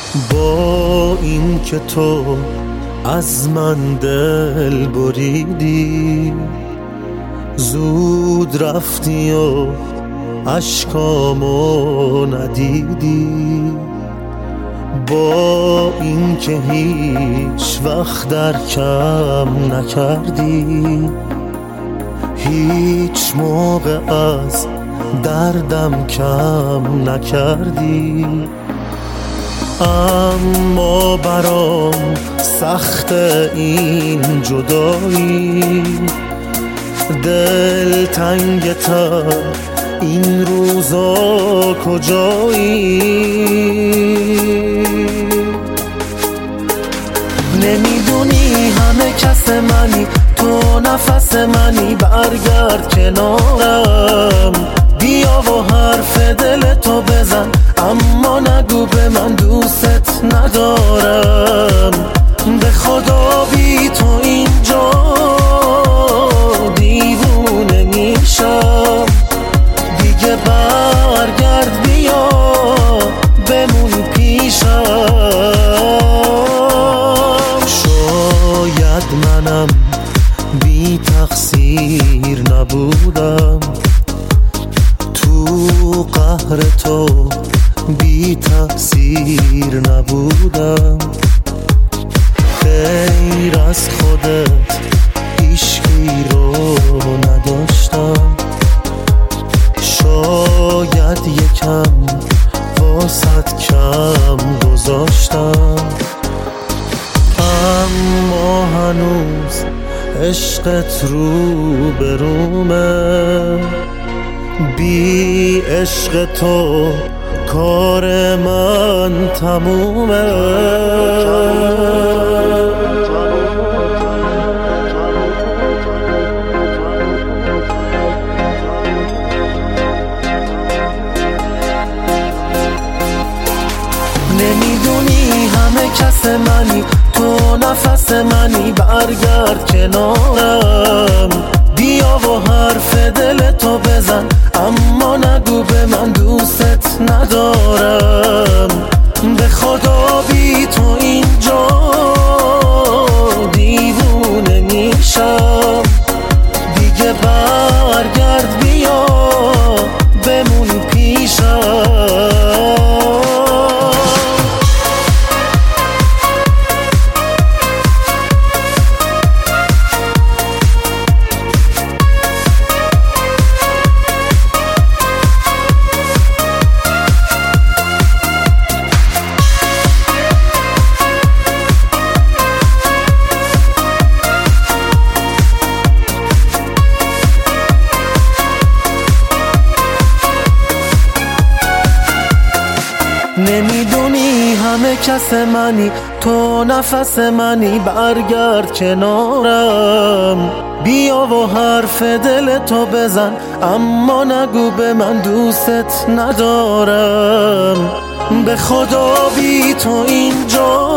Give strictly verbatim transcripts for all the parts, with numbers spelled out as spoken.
با این که تو از من دل بریدی، زود رفتی و اشکامو ندیدی. با این که هیچ وقت در کم نکردی، هیچ موقع از دردم کم نکردی. اما برام سخت این جدایی، دل تنگ تر این روزا کجایی؟ نمیدونی همه کس منی، تو نفس منی، برگرد کنارم، بیا و حرف دل تو بزن، اما نگو به من دوست ندارم. به خدا بی تو اینجا دیوونه میشم، دیگه برگرد بیا بمون پیشم. شاید منم بی تقصیر نبودم، تو قهر تو بی تقصیر نبودم. غیر از خودت هیچکی رو نداشتم، شاید یکم واسط کم گذاشتم. اما هنوز عشقت رو برومه، بی عشق تو کار من تمومه. نمیدونی همه کس منی، تو نفس منی، برگرد کنارم، بیا و حرف دل تو بزن، اما نگو به من دوست ندارم. به خدا بی تو اینجا دیوونه میشم، دیگه برگرد بیا بمون پیشم. نمیدونی همه کس منی، تو نفس منی، برگرد کنارم، بیا و حرف دل تو بزن، اما نگو به من دوست ندارم. به خدا بی تو اینجا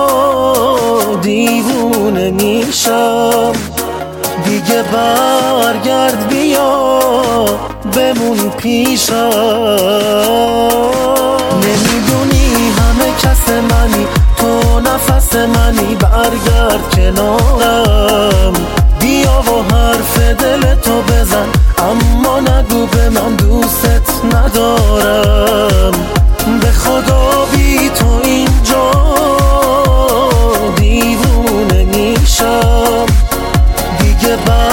دیوونه میشم، دیگه برگرد بیا بمون پیشم. نمیدونی همه کس منی، تو نفس منی، برگرد کنارم، بیا و حرف دل تو بزن، اما نگو به من دوست ندارم. به خدا بی تو اینجا دیوونه میشم، دیگه